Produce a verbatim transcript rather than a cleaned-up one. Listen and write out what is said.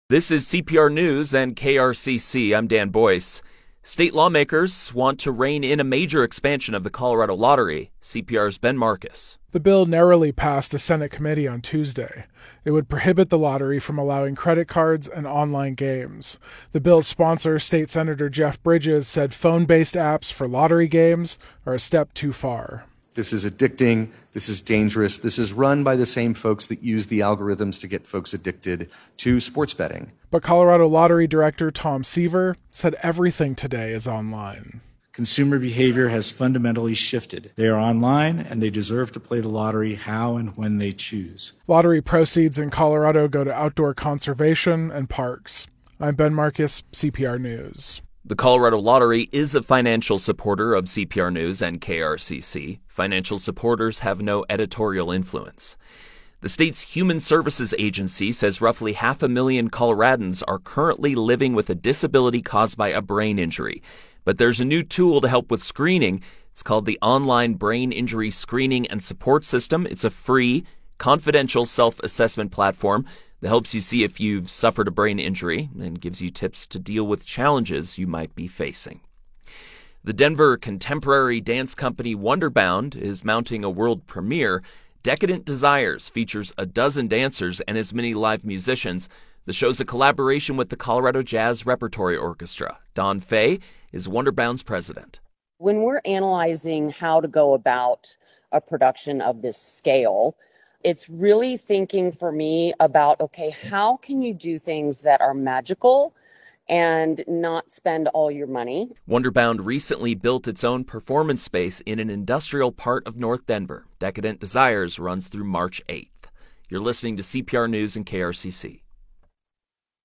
This is C P R News and K R C C. I'm Dan Boyce. State lawmakers want to rein in a major expansion of the Colorado Lottery. C P R's Ben Marcus. The bill narrowly passed a Senate committee on Tuesday. It would prohibit the lottery from allowing credit cards and online games. The bill's sponsor, State Senator Jeff Bridges, said phone-based apps for lottery games are a step too far. This is addicting. This is dangerous. This is run by the same folks that use the algorithms to get folks addicted to sports betting. But Colorado Lottery Director Tom Seaver said everything today is online. Consumer behavior has fundamentally shifted. They are online, and they deserve to play the lottery how and when they choose. Lottery proceeds in Colorado go to outdoor conservation and parks. I'm Ben Marcus, C P R News. The Colorado Lottery is a financial supporter of C P R News and K R C C. Financial supporters have no editorial influence. The state's Human Services Agency says roughly half a million Coloradans are currently living with a disability caused by a brain injury. But there's a new tool to help with screening. It's called the Online Brain Injury Screening and Support System. It's a free, confidential self-assessment platform that helps you see if you've suffered a brain injury and gives you tips to deal with challenges you might be facing. The Denver contemporary dance company Wonderbound is mounting a world premiere. Decadent Desires features a dozen dancers and as many live musicians. The show's a collaboration with the Colorado Jazz Repertory Orchestra. Don Fay is Wonderbound's president. When we're analyzing how to go about a production of this scale, it's really thinking for me about, okay, how can you do things that are magical and not spend all your money? Wonderbound recently built its own performance space in an industrial part of North Denver. Decadent Desires runs through March eighth. You're listening to C P R News and K R C C.